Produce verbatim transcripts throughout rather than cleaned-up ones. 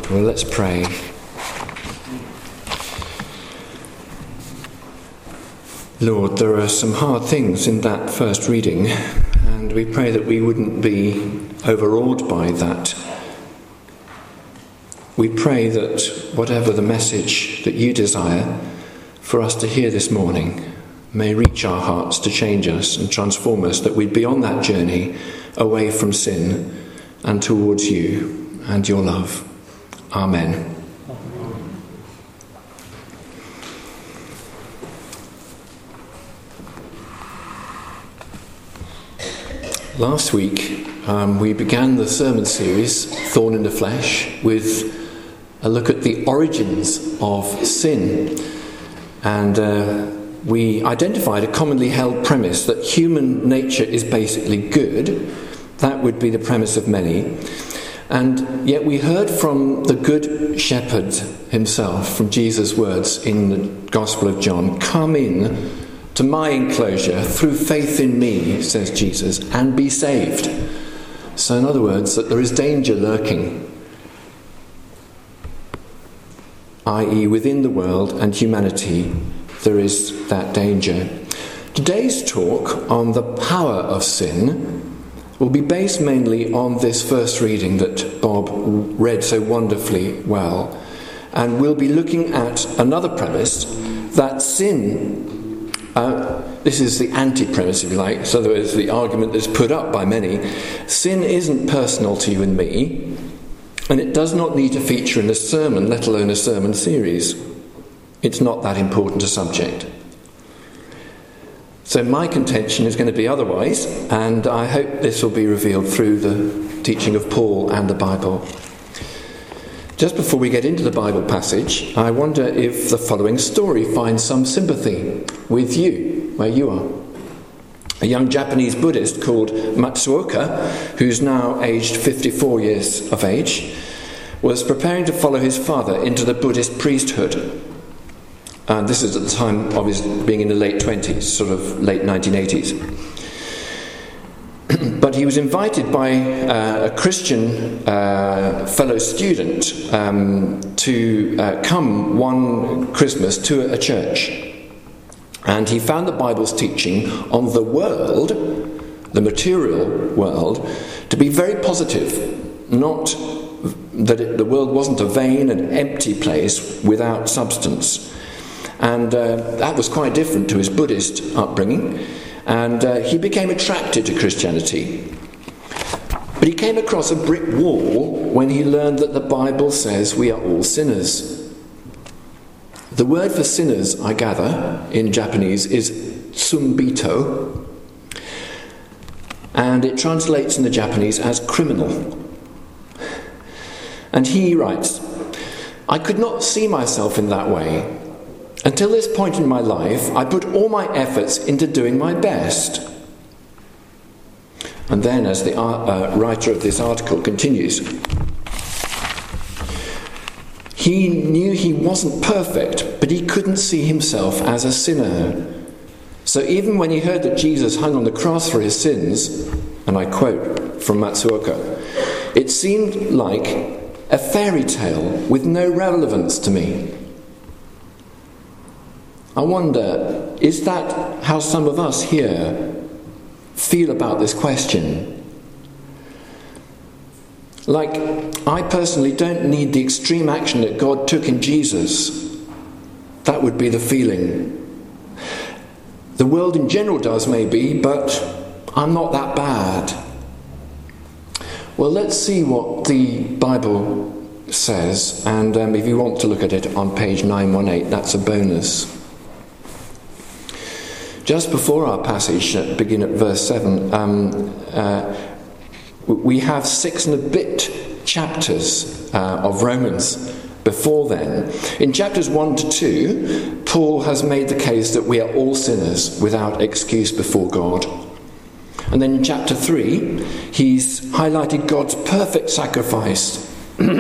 Well, let's pray. Lord, there are some hard things in that first reading, and we pray that we wouldn't be overawed by that. We pray that whatever the message that you desire for us to hear this morning may reach our hearts to change us and transform us, that we'd be on that journey away from sin and towards you and your love. Amen. Last week um, we began the sermon series, Thorn in the Flesh, with a look at the origins of sin. And uh, we identified a commonly held premise that human nature is basically good. That would be the premise of many. And yet we heard from the Good Shepherd himself, from Jesus' words in the Gospel of John, "Come in to my enclosure through faith in me," says Jesus, "and be saved." So in other words, that there is danger lurking, that is within the world and humanity there is that danger. Today's talk on the power of sin will be based mainly on this first reading that Bob read so wonderfully well. And we'll be looking at another premise, that sin, uh, this is the anti-premise if you like, so there is the argument that's put up by many, sin isn't personal to you and me, and it does not need to feature in a sermon, let alone a sermon series. It's not that important a subject. So my contention is going to be otherwise, and I hope this will be revealed through the teaching of Paul and the Bible. Just before we get into the Bible passage, I wonder if the following story finds some sympathy with you, where you are. A young Japanese Buddhist called Matsuoka, who's now aged fifty-four years of age, was preparing to follow his father into the Buddhist priesthood. And this is at the time of his being in the late twenties, sort of late nineteen eighties. But he was invited by uh, a Christian uh, fellow student um, to uh, come one Christmas to a church. And he found the Bible's teaching on the world, the material world, to be very positive. Not that it, the world wasn't a vain and empty place without substance. And uh, that was quite different to his Buddhist upbringing, and uh, he became attracted to Christianity. But he came across a brick wall when he learned that the Bible says we are all sinners. The word for sinners, I gather, in Japanese is tsumbito, and it translates in the Japanese as criminal. And he writes, "I could not see myself in that way. Until this point in my life, I put all my efforts into doing my best." And then, as the uh, writer of this article continues, he knew he wasn't perfect, but he couldn't see himself as a sinner. So even when he heard that Jesus hung on the cross for his sins, and I quote from Matsuoka, "it seemed like a fairy tale with no relevance to me." I wonder, is that how some of us here feel about this question? Like, I personally don't need the extreme action that God took in Jesus. That would be the feeling. The world in general does maybe, but I'm not that bad. Well, let's see what the Bible says, and um, if you want to look at it on page nine one eight, that's a bonus. Just before our passage, uh, begin at verse seven, um, uh, we have six and a bit chapters uh, of Romans before then. In chapters one to two, Paul has made the case that we are all sinners without excuse before God. And then in chapter three, he's highlighted God's perfect sacrifice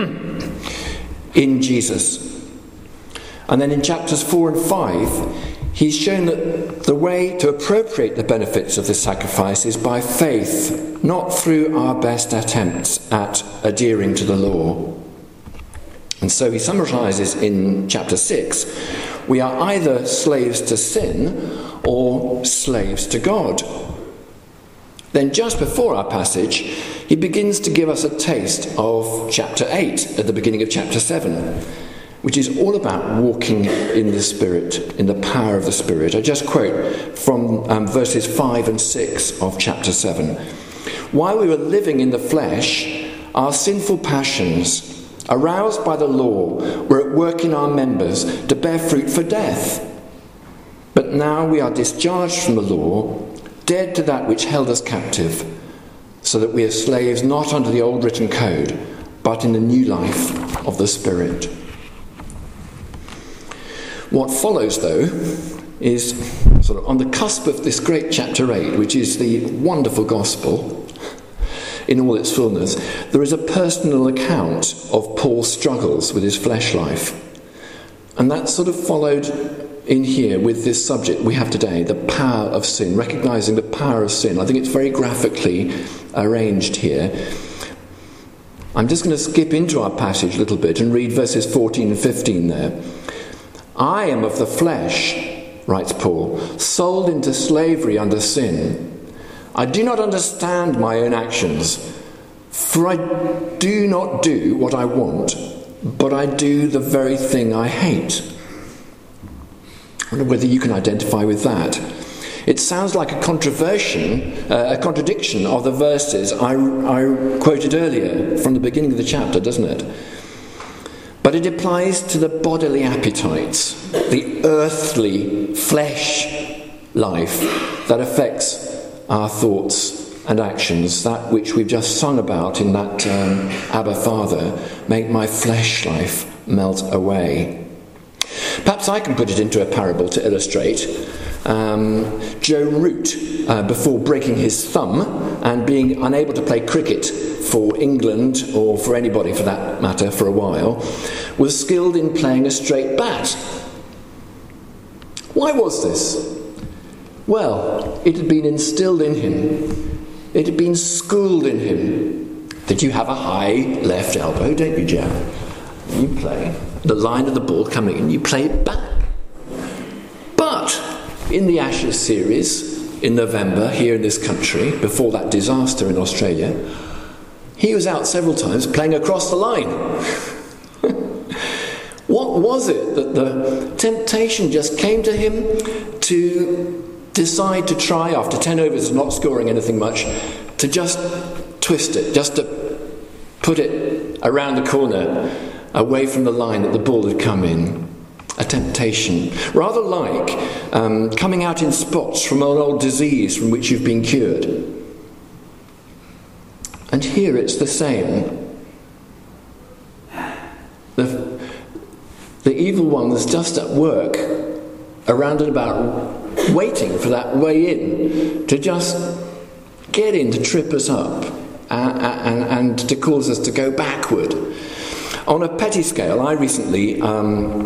in Jesus. And then in chapters four and five, he's shown that the way to appropriate the benefits of this sacrifice is by faith, not through our best attempts at adhering to the law. And so he summarises in chapter six, we are either slaves to sin or slaves to God. Then just before our passage, he begins to give us a taste of chapter eight at the beginning of chapter seven, which is all about walking in the Spirit, in the power of the Spirit. I just quote from um, verses five and six of chapter seven. While we were living in the flesh, our sinful passions, aroused by the law, were at work in our members to bear fruit for death. But now we are discharged from the law, dead to that which held us captive, so that we are slaves not under the old written code, but in the new life of the Spirit. What follows, though, is sort of on the cusp of this great chapter eight, which is the wonderful gospel in all its fullness. There is a personal account of Paul's struggles with his flesh life. And that's sort of followed in here with this subject we have today, the power of sin, recognising the power of sin. I think it's very graphically arranged here. I'm just going to skip into our passage a little bit and read verses fourteen and fifteen there. I am of the flesh, writes Paul, sold into slavery under sin. I do not understand my own actions, for I do not do what I want, but I do the very thing I hate. I wonder whether you can identify with that. It sounds like a controversion, uh, a contradiction of the verses I, I quoted earlier from the beginning of the chapter, doesn't it? But it applies to the bodily appetites, the earthly flesh life that affects our thoughts and actions, that which we've just sung about in that um, Abba Father, make my flesh life melt away. Perhaps I can put it into a parable to illustrate. Um, Joe Root, uh, before breaking his thumb and being unable to play cricket for England, or for anybody for that matter, for a while, was skilled in playing a straight bat. Why was this? Well, it had been instilled in him. It had been schooled in him that you have a high left elbow, don't you, Joe? You play the line of the ball coming in, you play it back. But in the Ashes series in November here in this country, before that disaster in Australia, he was out several times playing across the line. What was it that the temptation just came to him to decide to try, after ten overs of not scoring anything much, to just twist it, just to put it around the corner, away from the line that the ball had come in? A temptation. Rather like um, coming out in spots from an old disease from which you've been cured. And here it's the same. The, the evil one was just at work, around and about, waiting for that way in, to just get in, to trip us up, and, and, and to cause us to go backward. On a petty scale, I recently um,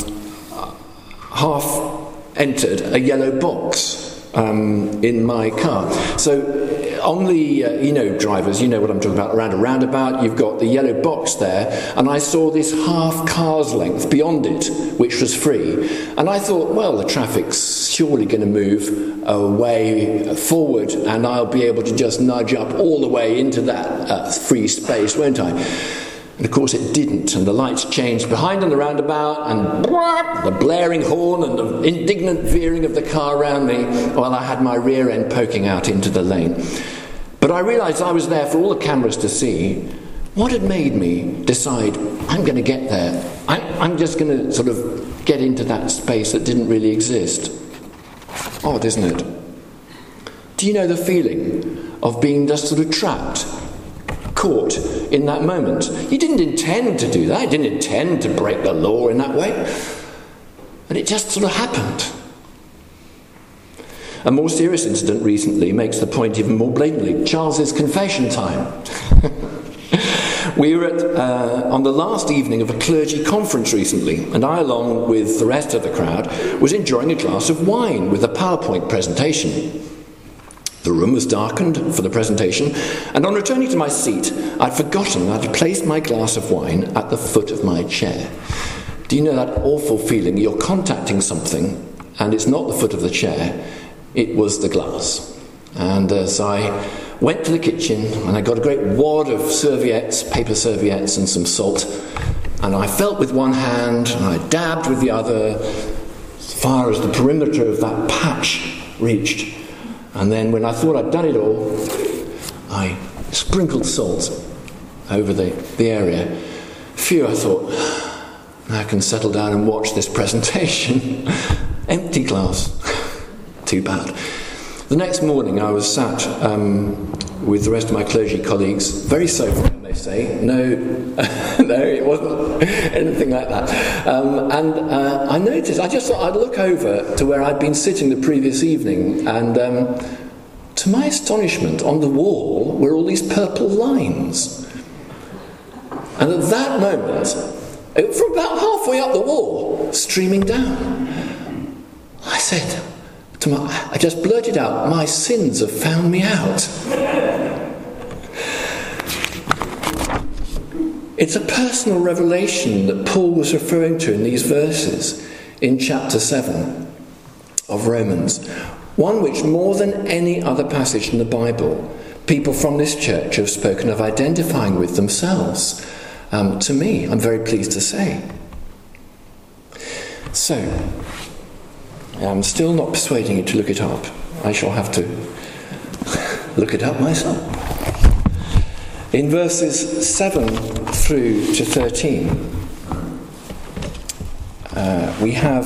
half entered a yellow box um, in my car. So on the, uh, you know, drivers, you know what I'm talking about, around a roundabout, you've got the yellow box there, and I saw this half car's length beyond it, which was free. And I thought, well, the traffic's surely going to move away forward, and I'll be able to just nudge up all the way into that uh, free space, won't I? And of course it didn't, and the lights changed behind on the roundabout, and the blaring horn and the indignant veering of the car around me while I had my rear end poking out into the lane. But I realised I was there for all the cameras to see. What had made me decide, I'm going to get there, I'm, I'm just going to sort of get into that space that didn't really exist? Odd, isn't it? Do you know the feeling of being just sort of trapped, caught in that moment? You didn't intend to do that. You didn't intend to break the law in that way. And it just sort of happened. A more serious incident recently makes the point even more blatantly. Charles's confession time. We were at, uh, on the last evening of a clergy conference recently, and I, along with the rest of the crowd, was enjoying a glass of wine with a PowerPoint presentation. The room was darkened for the presentation, and on returning to my seat, I'd forgotten that I'd placed my glass of wine at the foot of my chair. Do you know that awful feeling? You're contacting something, and it's not the foot of the chair, it was the glass. And as I went to the kitchen, and I got a great wad of serviettes, paper serviettes, and some salt, and I felt with one hand, and I dabbed with the other, as far as the perimeter of that patch reached. And then when I thought I'd done it all, I sprinkled salt over the, the area. Phew, I thought, I can settle down and watch this presentation. Empty glass. Too bad. The next morning I was sat um, with the rest of my clergy colleagues, very sober, I may say. No, no, it wasn't anything like that. Um, and uh, I noticed, I just thought I'd look over to where I'd been sitting the previous evening, and um, to my astonishment, on the wall were all these purple lines. And at that moment, it, from about halfway up the wall, streaming down, I said, to my, I just blurted out, "My sins have found me out." It's a personal revelation that Paul was referring to in these verses in chapter seven of Romans. One which, more than any other passage in the Bible, people from this church have spoken of identifying with themselves. Um, to me, I'm very pleased to say. So, I'm still not persuading you to look it up. I shall have to look it up myself. In verses seven through to thirteen, uh, we have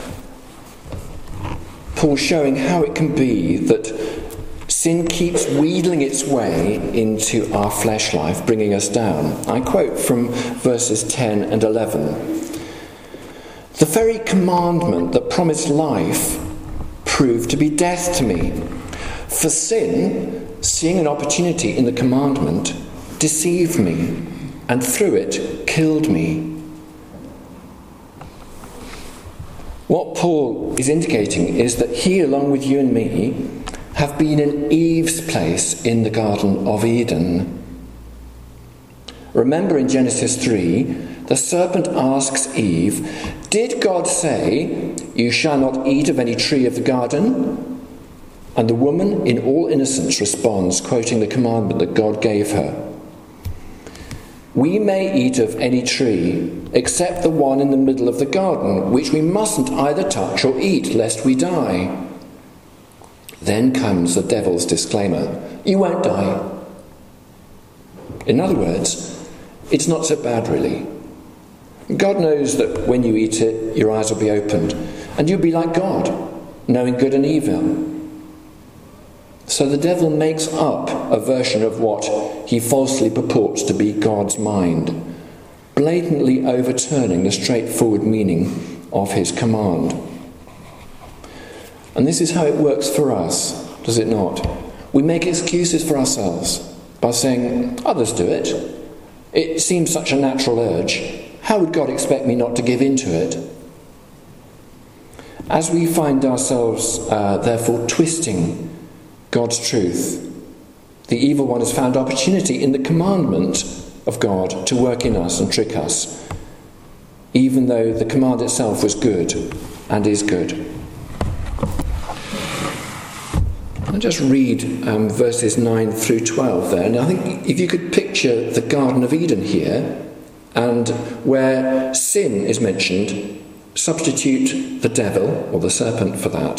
Paul showing how it can be that sin keeps wheedling its way into our flesh life, bringing us down. I quote from verses ten and eleven. "The very commandment that promised life proved to be death to me. For sin, seeing an opportunity in the commandment, deceived me, and through it killed me." What Paul is indicating is that he, along with you and me, have been in Eve's place in the Garden of Eden. Remember in Genesis three, the serpent asks Eve, "Did God say, 'You shall not eat of any tree of the garden'?" And the woman, in all innocence, responds, quoting the commandment that God gave her. "We may eat of any tree, except the one in the middle of the garden, which we mustn't either touch or eat, lest we die." Then comes the devil's disclaimer, "You won't die." In other words, it's not so bad really. God knows that when you eat it, your eyes will be opened, and you'll be like God, knowing good and evil. So the devil makes up a version of what he falsely purports to be God's mind, blatantly overturning the straightforward meaning of his command. And this is how it works for us, does it not? We make excuses for ourselves by saying, "Others do it. It seems such a natural urge. How would God expect me not to give in to it?" As we find ourselves, uh, therefore, twisting God's truth, the evil one has found opportunity in the commandment of God to work in us and trick us, even though the command itself was good and is good. I'll just read um, verses nine through twelve there. And I think if you could picture the Garden of Eden here, and where sin is mentioned, substitute the devil, or the serpent for that.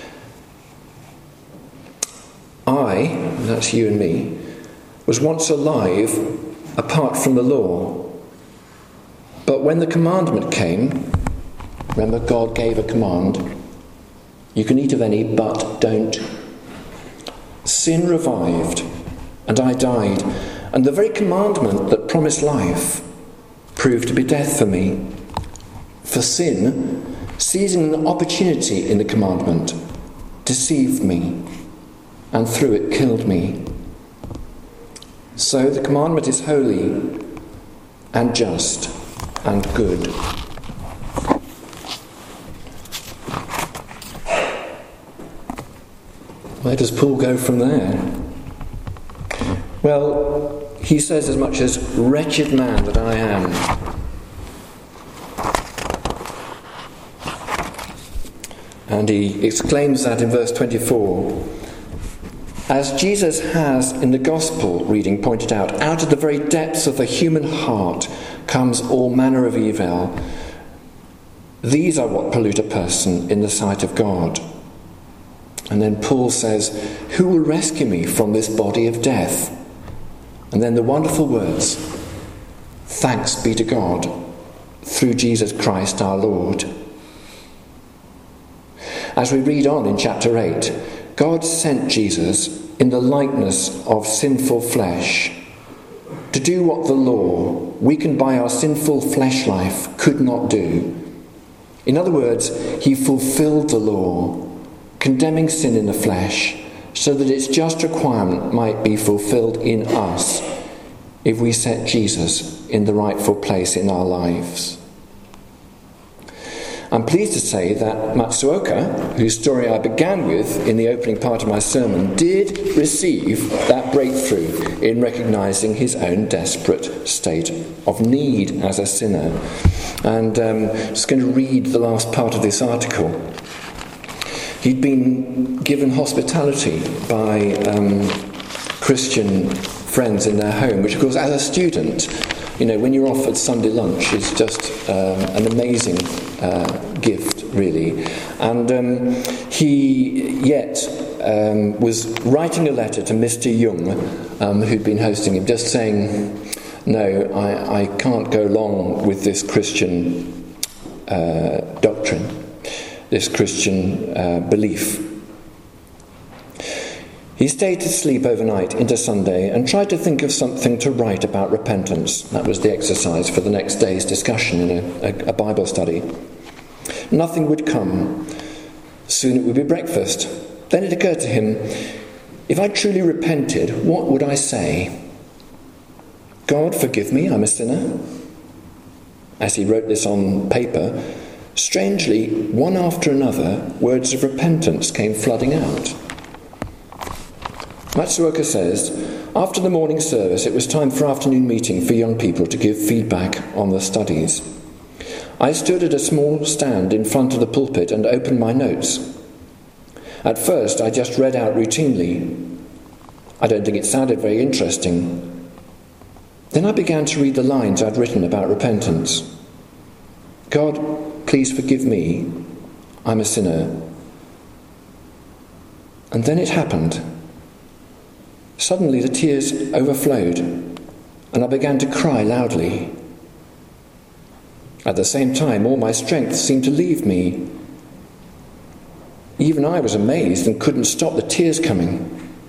I, that's you and me, was once alive apart from the law. But when the commandment came, remember God gave a command, you can eat of any, but don't. Sin revived, and I died, and the very commandment that promised life proved to be death for me. For sin, seizing an opportunity in the commandment, deceived me, and through it killed me. So the commandment is holy and just and good. Where does Paul go from there? Well, he says as much as, "Wretched man that I am." And he exclaims that in verse twenty-four. As Jesus has in the Gospel reading pointed out, out of the very depths of the human heart comes all manner of evil. These are what pollute a person in the sight of God. And then Paul says, "Who will rescue me from this body of death?" And then the wonderful words, "Thanks be to God through Jesus Christ our Lord." As we read on in chapter eight, God sent Jesus in the likeness of sinful flesh to do what the law, weakened by our sinful flesh life, could not do. In other words, he fulfilled the law, condemning sin in the flesh, so that its just requirement might be fulfilled in us if we set Jesus in the rightful place in our lives. I'm pleased to say that Matsuoka, whose story I began with in the opening part of my sermon, did receive that breakthrough in recognising his own desperate state of need as a sinner. And um, I'm just going to read the last part of this article. He'd been given hospitality by um, Christian friends in their home, which of course as a student, you know, when you're offered Sunday lunch, it's just um, an amazing uh, gift, really. And um, he yet um, was writing a letter to Mister Jung, um, who'd been hosting him, just saying, no, I, I can't go along with this Christian uh, doctrine, this Christian uh, belief. He stayed to sleep overnight into Sunday and tried to think of something to write about repentance. That was the exercise for the next day's discussion in a, a, a Bible study. Nothing would come. Soon it would be breakfast. Then it occurred to him, if I truly repented, what would I say? God, forgive me, I'm a sinner. As he wrote this on paper, strangely, one after another, words of repentance came flooding out. Matsuoka says, after the morning service, it was time for afternoon meeting for young people to give feedback on the studies. I stood at a small stand in front of the pulpit and opened my notes. At first, I just read out routinely. I don't think it sounded very interesting. Then I began to read the lines I'd written about repentance. God, please forgive me. I'm a sinner. And then it happened. Suddenly the tears overflowed, and I began to cry loudly. At the same time, all my strength seemed to leave me. Even I was amazed and couldn't stop the tears coming.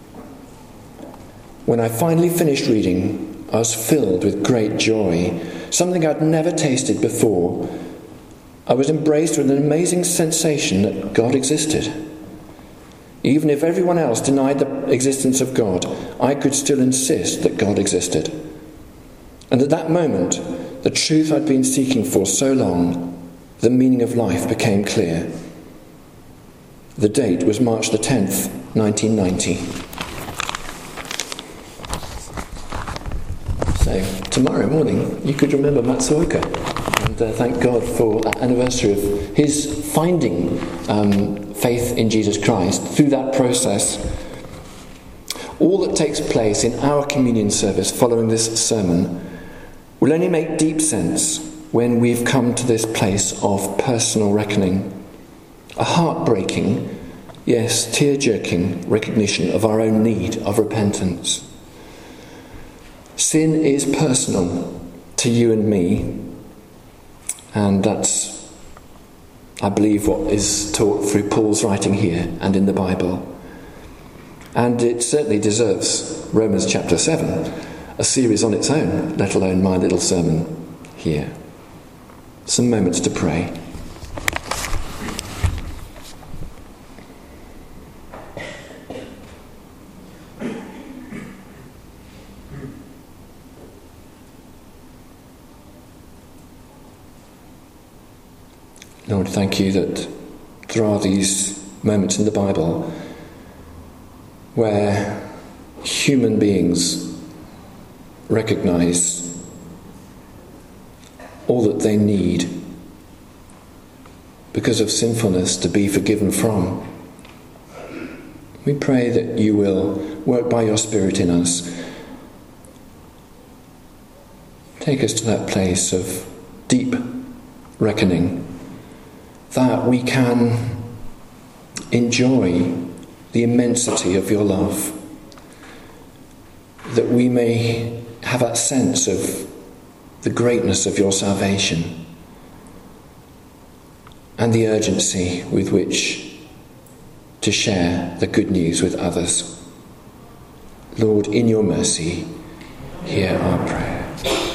When I finally finished reading, I was filled with great joy, something I'd never tasted before. I was embraced with an amazing sensation that God existed. Even if everyone else denied the existence of God, I could still insist that God existed. And at that moment, the truth I'd been seeking for so long, the meaning of life became clear. The date was March the tenth, nineteen ninety. So, tomorrow morning, you could remember Matsuoka and uh, thank God for that anniversary of his finding um, faith in Jesus Christ through that process. All that takes place in our communion service following this sermon will only make deep sense when we've come to this place of personal reckoning. A heartbreaking, yes, tear-jerking recognition of our own need of repentance. Sin is personal to you and me, and that's, I believe, what is taught through Paul's writing here and in the Bible. And it certainly deserves Romans chapter seven, a series on its own, let alone my little sermon here. Some moments to pray. Lord, thank you that there are these moments in the Bible where human beings recognise all that they need because of sinfulness to be forgiven from. We pray that you will work by your Spirit in us. Take us to that place of deep reckoning, that we can enjoy the immensity of your love, that we may have that sense of the greatness of your salvation and the urgency with which to share the good news with others. Lord, in your mercy, hear our prayer.